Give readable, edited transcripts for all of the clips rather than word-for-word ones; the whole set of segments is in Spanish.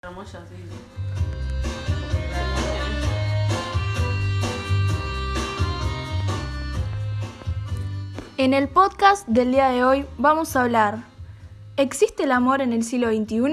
Hermosa, sí. En el podcast del día de hoy vamos a hablar: ¿existe el amor en el siglo XXI?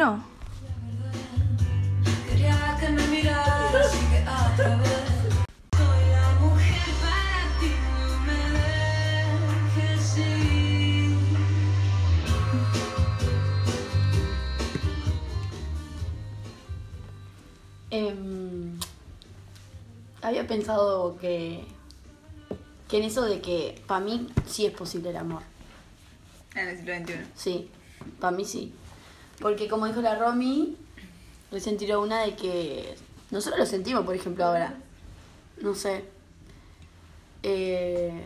Había pensado que en eso de que para mí sí es posible el amor. En el siglo XXI. Sí, para mí sí. Porque como dijo la Romy, recién tiró una de que nosotros lo sentimos, por ejemplo, ahora. No sé. Pero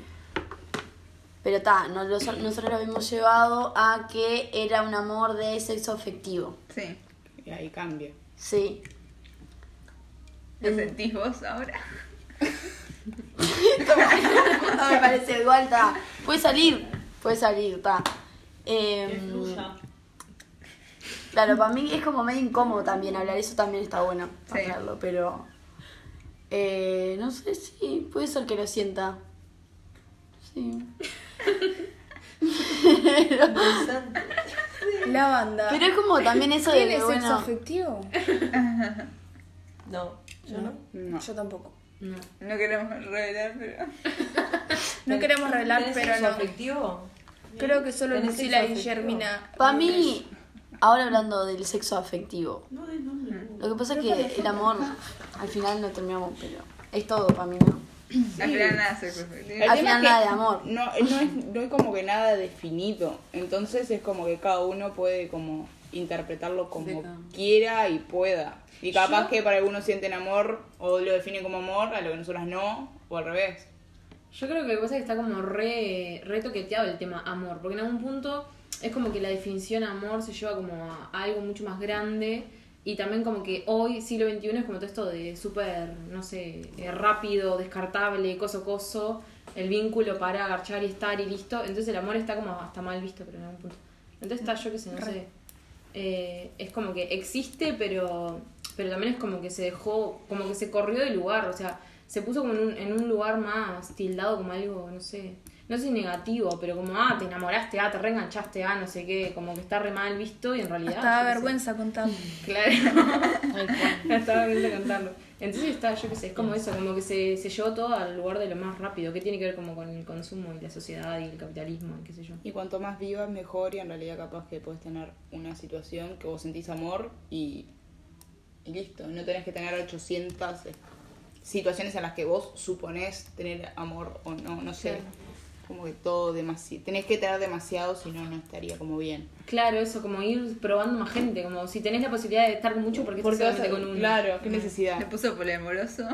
nosotros lo habíamos llevado a que era un amor de sexo afectivo. Sí. Y ahí cambia. Sí. ¿Lo sentís vos ahora? No me parece, igual está. Puede salir, está. Claro, para mí es como medio incómodo también hablar, eso también está bueno Sí. hablarlo, pero no sé si puede ser que lo sienta. Sí. La banda. Pero es como también eso de ¿Tiene que, sexo bueno, afectivo? No, yo no. No. Yo tampoco. No queremos revelar, pero... No queremos revelar, ¿Tenés pero sexo no. afectivo? Creo que solo ¿Tenés Lucila sexo y afectivo? Germina. para mí, ahora hablando del sexo afectivo, No, no. lo que pasa es que el amor, al final no terminamos, pero es todo para mí, ¿no? Al final nada sexo afectivo. El Al tema final es que nada de amor. No hay como que nada definido. Entonces es como que cada uno puede como interpretarlo como quiera y pueda. Y capaz que para algunos sienten amor o lo definen como amor, a lo que nosotras no, o al revés. Yo creo que lo que pasa es que está como re toqueteado el tema amor, porque en algún punto es como que la definición amor se lleva como a algo mucho más grande, y también como que hoy, siglo XXI, es como todo esto de súper, no sé, rápido, descartable, coso, el vínculo para agarchar y estar y listo. Entonces el amor está como hasta mal visto, pero en algún punto. Entonces está, yo qué sé, no sé. Es como que existe, pero también es como que se dejó, como que se corrió del lugar, o sea, se puso como en un lugar más tildado como algo, no sé si negativo, pero como, te enamoraste, te reenganchaste, no sé qué, como que está re mal visto y en realidad... Hasta da yo qué sé. vergüenza contarlo. Claro, hasta da vergüenza contarlo. Entonces está, yo qué sé, es como eso, como que se llevó todo al lugar de lo más rápido, que tiene que ver como con el consumo y la sociedad y el capitalismo y qué sé yo. Y cuanto más vivas, mejor. Y en realidad capaz que puedes tener una situación que vos sentís amor y listo. No tenés que tener 800 situaciones en las que vos suponés tener amor o no sé. Claro. Como que todo demasiado. Tenés que tener demasiado, si no estaría como bien. Claro, eso, como ir probando más gente, como si tenés la posibilidad de estar con mucho, porque Porque estás vas a- solamente con uno. Claro, qué Se necesidad. puso poliamoroso.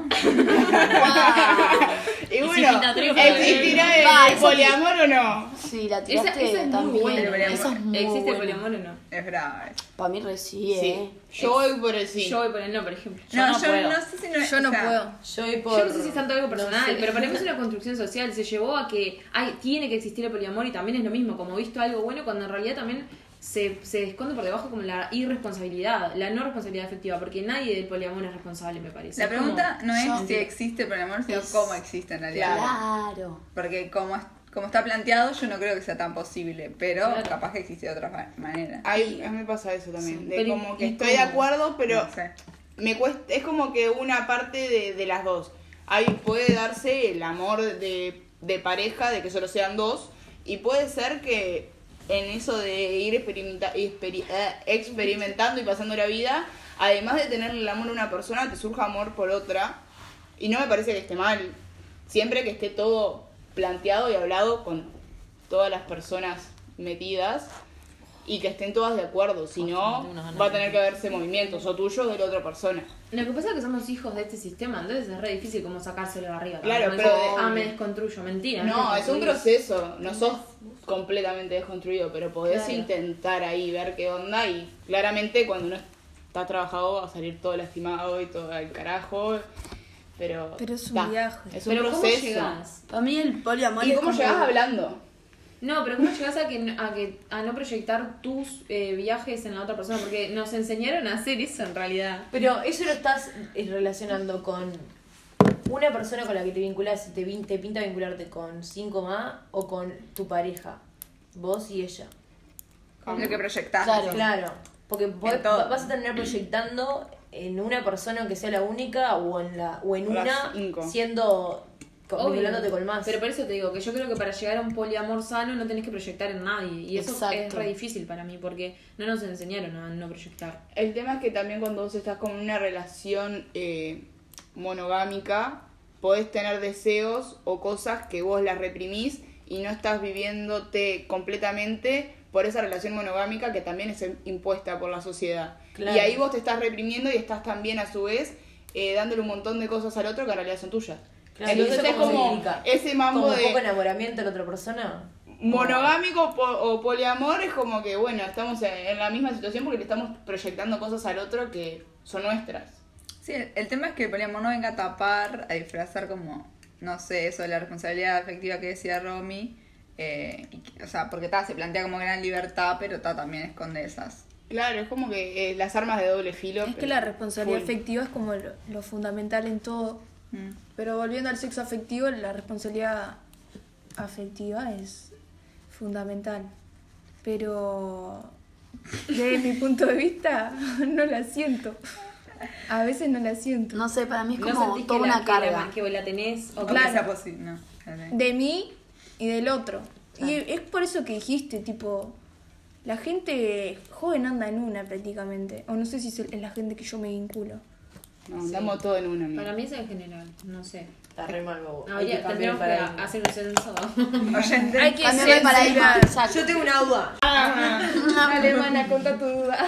Y bueno, chiquita triunfa. ¿existirá el poliamor o no? Sí, la Esa tiraste es muy también. buena. Esa es muy ¿Existe el buena. poliamor o no? Es brava eso. Para mí sí, Sí. Yo voy por el sí. Yo voy por el no, por ejemplo. No, no yo puedo. no sé si no es... Yo no o sea, puedo. Yo voy por... Yo no sé si es tanto algo personal, No sé. pero para mí es una construcción social. Se llevó a que tiene que existir el poliamor y también es lo mismo, como visto algo bueno, cuando en realidad también se esconde por debajo como la irresponsabilidad, la no responsabilidad afectiva, porque nadie del poliamor es responsable, me parece. La Es como- pregunta no yo- es si existe poliamor, sino Es- cómo existe en realidad. Claro. Porque como está planteado, yo no creo que sea tan posible, pero Claro. capaz que existe de otra manera. A mí me pasa eso también. Sí. De Pero como que ¿y estoy de cómo? acuerdo, pero No sé. me cuesta. Es como que una parte de las dos. Ahí puede darse el amor de pareja, de que solo sean dos. Y puede ser que en eso de ir experimentando y pasando la vida, además de tener el amor a una persona, te surja amor por otra. Y no me parece que esté mal. Siempre que esté todo planteado y hablado con todas las personas metidas y que estén todas de acuerdo. Si no, tengo unas ganas va a de- tener que haberse movimientos, o tuyo o de la otra persona. Lo que pasa es que somos hijos de este sistema, entonces es re difícil como sacárselo de arriba. Claro, Como pero eso de- me desconstruyo, mentira. No, es un desconstruyo. proceso. No sos completamente desconstruido, pero podés Claro. intentar ahí ver qué onda. Y claramente cuando uno está trabajado va a salir todo lastimado y todo al carajo. Pero Pero es un ta, viaje. Es un Pero ¿cómo proceso. llegás? Para mí el poliamor ¿Y es cómo como... llegás hablando? No, pero ¿cómo llegás a no proyectar tus viajes en la otra persona? Porque nos enseñaron a hacer eso en realidad. Pero eso lo estás relacionando con una persona con la que te vinculas y te pinta vincularte con 5 más o con tu pareja, vos y ella. Con lo que proyectás. Claro. Porque En todo. vas a terminar proyectando en una persona que sea la única o en las una 5. siendo Obvio. vinculándote con más. Pero por eso te digo que yo creo que para llegar a un poliamor sano no tenés que proyectar en nadie. Y eso Exacto. es re difícil para mí porque no nos enseñaron a no proyectar. El tema es que también cuando vos estás con una relación monogámica, podés tener deseos o cosas que vos las reprimís y no estás viviéndote completamente por esa relación monogámica que también es impuesta por la sociedad. Claro. Y ahí vos te estás reprimiendo y estás también a su vez dándole un montón de cosas al otro que en realidad son tuyas. Claro, Entonces ¿y eso es cómo se como explica? ese mambo ¿Como de poco enamoramiento de la otra persona? monogámico o poliamor, es como que bueno, estamos en la misma situación porque le estamos proyectando cosas al otro que son nuestras. Sí, el tema es que el poliamor no venga a tapar, a disfrazar como, no sé, eso de la responsabilidad afectiva que decía Romy. O sea, porque se plantea como gran libertad, pero también esconde esas. Claro, es como que las armas de doble filo. Es que pero la responsabilidad full. afectiva es como lo fundamental en todo. Pero volviendo al sexo afectivo, la responsabilidad afectiva es fundamental. Pero desde mi punto de vista no la siento. A veces no la siento. No sé, para mí es ¿No como sentís toda una carga. que la tenés? O Aunque Claro. sea posible, no. De mí y del otro. Y es por eso que dijiste, tipo, la gente joven anda en una prácticamente. O no sé si es la gente que yo me vinculo. No, andamos todo en una, amiga. Para mí es en general, no sé. Está re mal, bobo. No, Hay que cambiar el tendríamos que paradigma. hacer un censo. Oyente. Hay que Cambiame el paradigma. censurar. Exacto. Yo tengo una duda. Dale, mana, conta tu duda.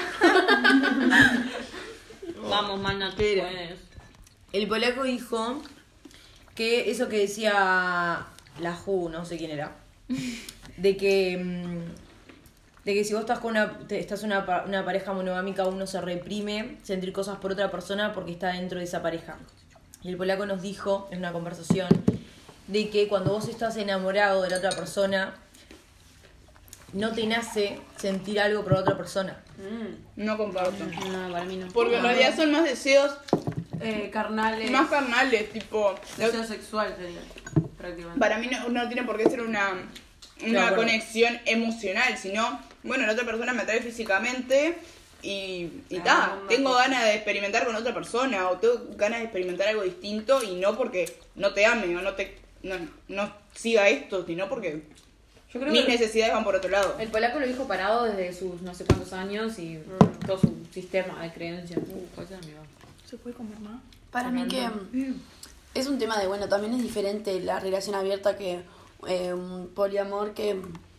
Vamos, mana, tú puedes. El polaco dijo que eso que decía la Ju, no sé quién era, de que si vos estás en una pareja monogámica, uno se reprime sentir cosas por otra persona porque está dentro de esa pareja. Y el polaco nos dijo en una conversación de que cuando vos estás enamorado de la otra persona, no te nace sentir algo por la otra persona. No comparto. No, para mí no. Porque en realidad son más deseos Carnales. más carnales, tipo. Deseo sexual sería, prácticamente. Para mí no tiene por qué ser una Claro. conexión emocional, sino, bueno, la otra persona me atrae físicamente y ta, tengo ganas de experimentar con otra persona o tengo ganas de experimentar algo distinto y no porque no te ame o no siga esto, sino porque Yo creo mis que necesidades van por otro lado. el polaco lo dijo parado desde sus no sé cuántos años y todo su sistema de creencias. Pues amigo. ¿Se puede comer más? Para mí que es un tema de, bueno, también es diferente la relación abierta que un poliamor que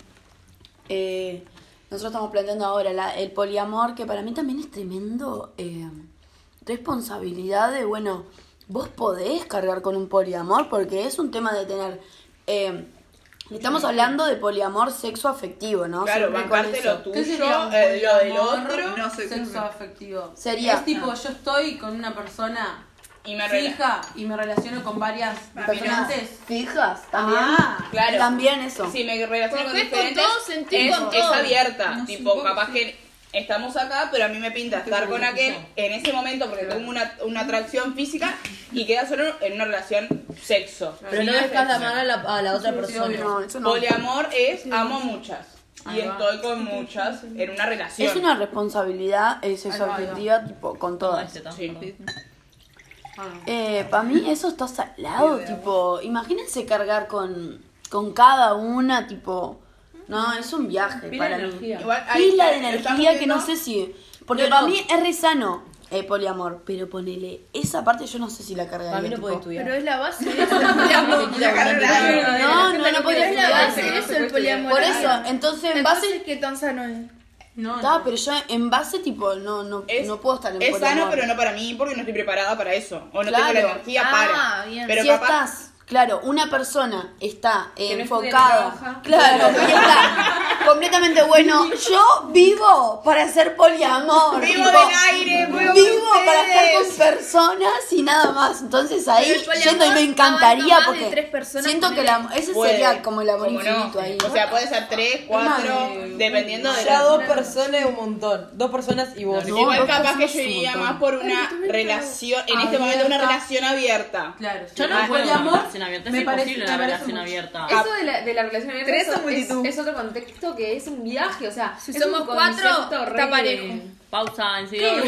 nosotros estamos planteando ahora. El poliamor que para mí también es tremendo responsabilidad de, bueno, vos podés cargar con un poliamor porque es un tema de tener... estamos hablando de poliamor sexo afectivo, ¿no? Claro, Siempre con bancarte eso. lo tuyo, ¿Qué sería un lo del poliamor? otro No sé. Sexo afectivo. Sería- Es tipo, yo estoy con una persona y me fija y me relaciono con varias diferentes. ¿Fijas? También. Ah, claro. También eso. Si me relaciono con Porque con diferentes, todo, sentir es, con es todo. abierta. No, Tipo, sí, vos, capaz sí. que estamos acá, pero a mí me pinta estar con aquel en ese momento porque tengo una atracción física y queda solo en una relación sexo. Pero no dejas de amar a la otra persona. No, eso no. Poliamor es amo a muchas. Y Ahí va. estoy con muchas en una relación. Es una responsabilidad sexo afectiva, tipo, con todas. Sí. Para mí eso está salado, tipo, imagínense cargar con cada una, tipo, no, es un viaje Pila para de mí. energía. Igual ahí Pila de estamos energía que viendo- no sé si, porque No, para no. mí es re sano el poliamor, pero ponele, esa parte yo no sé si la cargaría. Para mí no tipo. puede estudiar. Pero es la base de eso, el poliamor. No podría Es la base estudiar. de eso, el poliamor. Por eso, entonces en base, Entonces, ¿qué tan sano es? está, pero yo en base, tipo, no puedo estar en Es poliamor. sano, pero no para mí, porque no estoy preparada para eso. O no tengo la Claro. energía Ah, para. bien. Pero si capaz. estás, claro, una persona está no estudia ni enfocada, trabaja. claro, y está completamente bueno. Yo vivo para ser poliamor. Vivo tipo, del aire, puedo vivo con para estar con ustedes. personas y nada más. Entonces ahí Pero el poliamor yendo y me encantaría abarca más de porque 3 personas, siento que ese Puede, sería como el amor como no. infinito ahí. O sea, puede ser 3, 4, dependiendo de Ya la... 2 personas es un montón. 2 personas y vos. No, Igual dos capaz que personas yo es un iría montón. más por una relación, en este momento una relación abierta. Claro. Yo no Ah, puedo poliamor, una relación abierta. Es me parece- imposible me una parece relación mucho. abierta. Eso de la relación abierta Tres o eso multitud. es otro contexto que es un viaje, o sea, Si es somos un 4, concepto está parejo. Pausa, enseguida.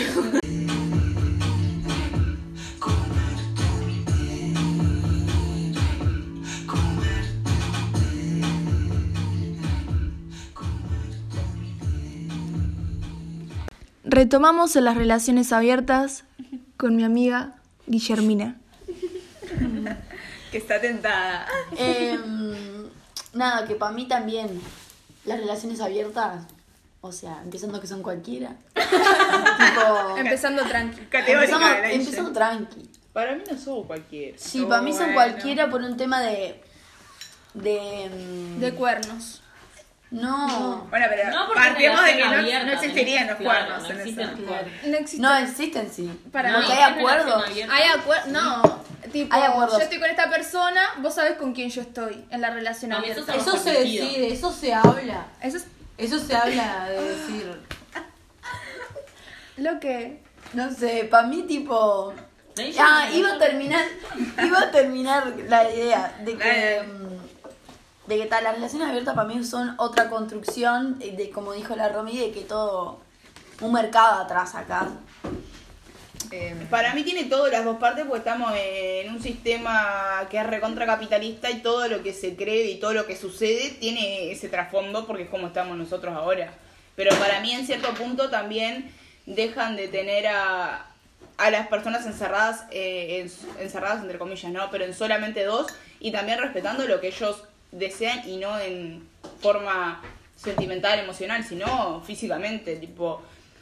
Retomamos en las relaciones abiertas con mi amiga Guillermina. Que está tentada. Nada, que para mí también las relaciones abiertas, o sea, empezando que son cualquiera. Tipo, Empezando tranqui. Categórica. empezando tranqui. Para mí no somos cualquiera. Sí, para mí son Bueno. cualquiera por un tema de De cuernos. no. Bueno, pero No, porque partimos de que relación no, abierta, no existirían los claro, cuernos no en existen eso. los cuernos. No existe. No existen, sí. Para Porque mí, hay acuerdos. Hay acuerdos. No. Tipo, Hay acuerdos. yo estoy con esta persona, vos sabés con quién yo estoy en la relación No, abierta. eso Eso se Permitido. decide, eso se habla. Eso es Eso se habla de decir. lo que. No sé, para mí tipo. De ahí yo no- Iba a terminar la idea de que las relaciones abiertas para mí son otra construcción de, como dijo la Romy, de que todo un mercado atrás acá. Para mí tiene todas las dos partes porque estamos en un sistema que es recontra capitalista y todo lo que se cree y todo lo que sucede tiene ese trasfondo porque es como estamos nosotros ahora. Pero para mí en cierto punto también dejan de tener a las personas encerradas, encerradas entre comillas, ¿no? Pero en solamente dos y también respetando lo que ellos desean y no en forma sentimental, emocional, sino físicamente, tipo...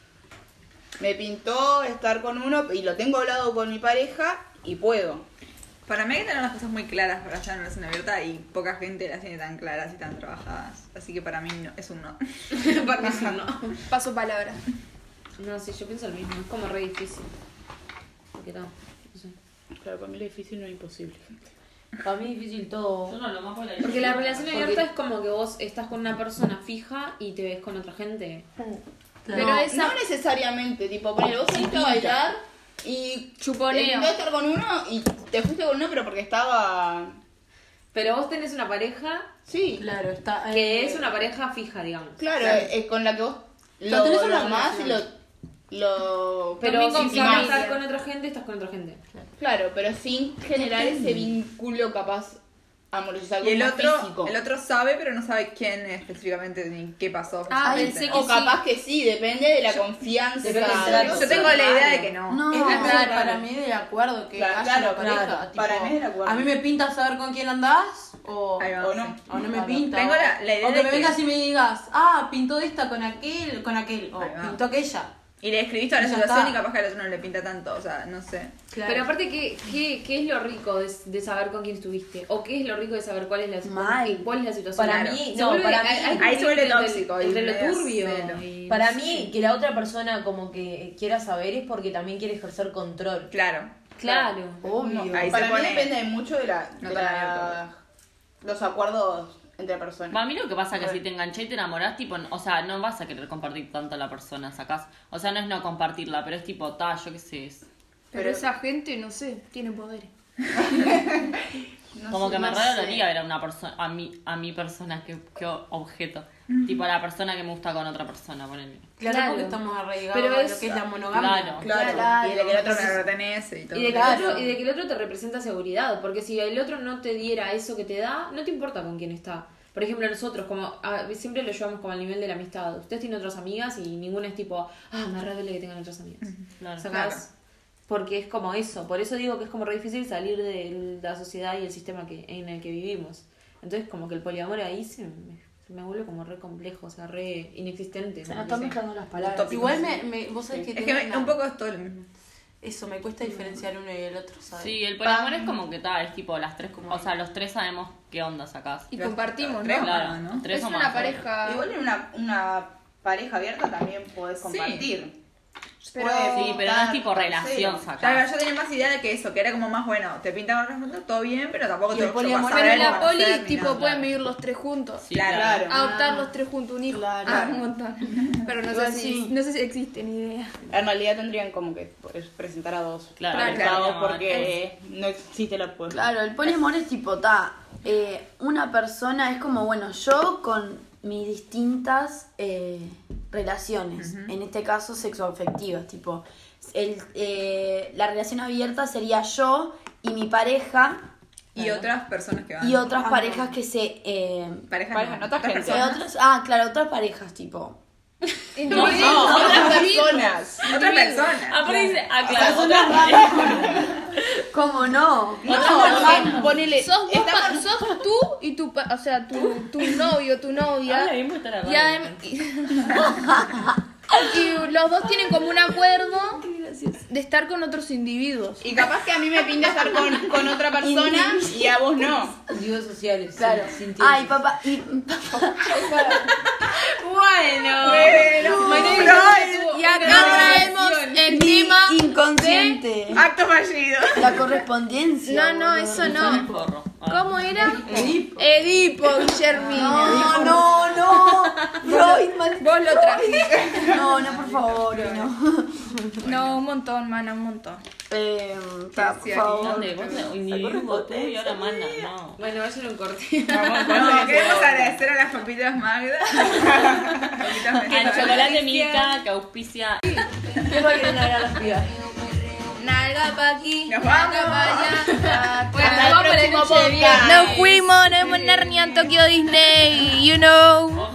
Me pintó estar con uno y lo tengo hablado con mi pareja y puedo. Para mí hay que tener las cosas muy claras para estar en una relación abierta y poca gente las tiene tan claras y tan trabajadas. Así que para mí no, es un no. Para mí sí, no. Paso palabra. No, sí, yo pienso lo mismo, es como re difícil. Porque no sé. Claro, para mí lo difícil no es imposible, gente. Para mí es difícil todo. Yo no, lo más por Porque la relación abierta es como que vos estás con una persona fija y te ves con otra gente. Pero no, esa. no necesariamente, tipo, ponele, vos fuiste a bailar y Chuponeo. te pintó estar con uno y te fuiste con uno pero porque estaba... Pero vos tenés una pareja Sí, Claro, está. que es una pareja fija, digamos. claro, con la que vos sea, tenés una amás y relación. lo Pero También si con querés familia. estar con otra gente, estás con otra gente. Claro, pero sin generar ese vínculo capaz amoroso, algo Y el más otro, físico. el otro sabe, pero no sabe quién específicamente ni qué pasó. Ah, físicamente. pensé que O capaz que sí, depende de la confianza. depende del de trato. los Yo tengo la idea de humanos. que no. No, Es Claro. para mí de acuerdo que Claro, haya claro, una pareja. claro. Tipo, Para mí es de acuerdo. A mí me pinta saber con quién andás o, Ahí va, o sí. no. o no me Claro. pinta. Tengo la idea o que de me que- vengas y me digas, pintó esta con aquel, o Ahí va. pintó aquella. Y le escribiste a la Ya situación está. y capaz que al otro no le pinta tanto, o sea, no sé. Pero aparte, ¿qué es lo rico de saber con quién estuviste? ¿O qué es lo rico de saber cuál es la situación? Para Claro. mí, Se no, vuelve- para mí- hay como ahí se vuelve entre el- tóxico y Entre lo medio turbio. celo. y Para no mí, sé. que la otra persona como que quiera saber es porque también quiere ejercer control. Claro. Claro. Obvio. No, Ahí para se mí pone- depende mucho de no de tan abierto. los acuerdos entre personas. Para mí lo que pasa es que si te enganché y te enamorás, tipo, o sea, no vas a querer compartir tanto a la persona, sacás. O sea, no es no compartirla, pero es tipo, yo qué sé, es Pero esa gente, no sé, tiene poder. como que me no re sé. dolería ver a una persona, a mi persona, que objeto. Tipo, a la persona que me gusta con otra persona, ponele. Claro, Claro. porque estamos arraigados Pero a es- lo que es la monogamia. Claro. Claro. Y de que el otro me pertenece y todo. Y de, que Claro. el otro, y de que el otro te representa seguridad, porque si el otro no te diera eso que te da, no te importa con quién está. Por ejemplo, nosotros, como siempre lo llevamos como al nivel de la amistad. Ustedes tienen otras amigas y ninguna es tipo, me re duele que tengan otras amigas. Claro. ¿Sacás? Claro. Porque es como eso. Por eso digo que es como re difícil salir de la sociedad y el sistema en el que vivimos. Entonces, como que el poliamor ahí se me vuelve como re complejo, o sea, re inexistente. Se como nos que están sé. mezclando las palabras. Igual vos sabés que Es tengo que un poco es todo lo mismo. eso, me cuesta diferenciar uno y el otro, ¿sabes? Sí, el poliamor es como que tal, es tipo las tres, o sea, los tres sabemos qué onda sacás. Y compartimos, Tres ¿no? Claro, ¿no? tres Es o una más. pareja. Igual en una pareja abierta también podés compartir. Pero- Sí, pero no es tipo relación tercero. Claro, sacás. yo tenía más idea de que eso, que era como más bueno, te pintan con juntos, todo bien, pero tampoco Y te el poliamor, vas a Pero ver en la cómo poli, hacer ni tipo, nada. pueden vivir los tres juntos. Sí, Claro. Adoptar los tres juntos, un hijo. Claro. Ah, un montón. Pero no Igual sé, sí. no sé si existe ni idea. En realidad tendrían como que presentar a dos. Claro, conectados claro. porque no existe la puerta. Claro, el poliamor es tipo, una persona es como, bueno, yo con mis distintas relaciones, en este caso sexoafectivas, tipo, la relación abierta sería yo y mi pareja Y otras personas que van. y otras parejas que se... Pareja no, otra gente. personas. otras parejas, tipo... Otras personas. Otra persona. Aparte dice, ¿Cómo no? No, ponele. Sos tú y tu, o sea, tu novio, tu novia. Ahora mismo está la Y, y los dos tienen como un acuerdo de estar con otros individuos. Y capaz que a mí me pinta estar con otra persona y a vos no. Individuos sociales. Claro. sin Ay, papá. Bueno. Y acá traemos el tema Inconsciente. Acto fallido. La correspondencia. No, eso no. Forro. ¿Cómo era? Edipo, Guillermina. No. Freud, Vos lo trajiste. No, por favor, no. No, un montón, mana, un montón. Por favor. ¿Dónde? Vos individuo tú y ahora mana, no. Bueno, vayan un corte. Bueno, queremos agradecer a las papitas Magda. Papitas Al Magda. chocolate Milka que auspicia. ¿Qué va a querer agregar las pibas? Nalga pa' aquí, Nos nalga vamos. pa' allá. Bueno, Hasta el vamos para próximo el noche de podcast. Nos fuimos, nos vemos en Narnia, en Tokio Disney, you know.